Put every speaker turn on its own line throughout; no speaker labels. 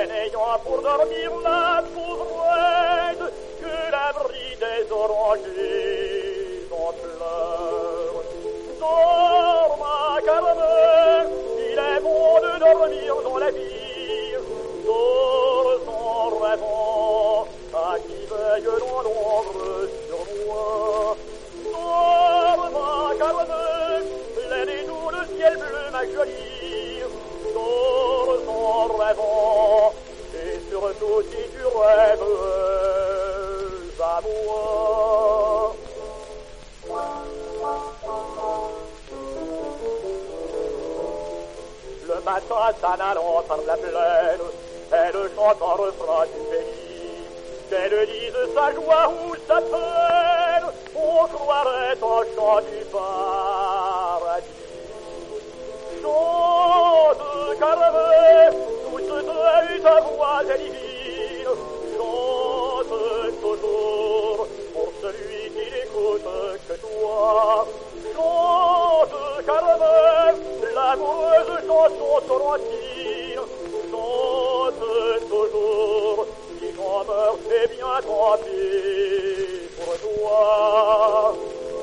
n'ayant pour dormir la pauvrette que l'abri des orangers en pleurs. Dors, ma Carmen, il est bon de dormir dans la vie. Dors sans rêvant, à qui veille l'ombre sur moi. Dors, ma Carmen, pleine et doux le ciel bleu, ma jolie. Dors sans rêvant, et surtout si tu rêves à moi. Le matin s'en allant par la plaine, elle chante en refrain du pays. Qu'elle dise sa joie ou sa peine, on croirait en chant du paradis. Chante, Carmen, toute ta voix est divine. Chante toujours pour celui qui n'écoute que toi. Chante, Carmen, l'amoureuse chanson torrentine. Chante toujours, si j'en meurs, c'est bien tant pis pour toi.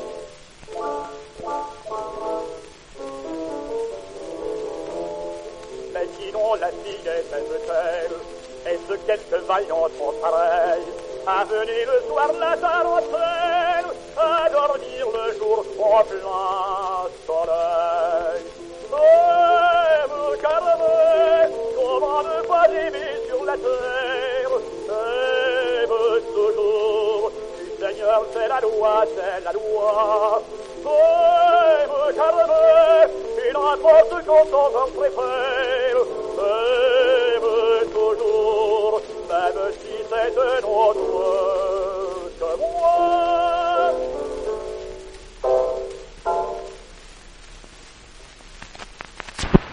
Mais sinon la fillette est-elle, est-ce quelque vaillante en pareil, à venir le soir la tarentelle, à dormir le jour en plein soleil. Carmen, comment ne pas aimer sur la terre? Aime toujours, du Seigneur c'est la loi, c'est la loi. Aime Carmen, et n'importe quand on en préfère.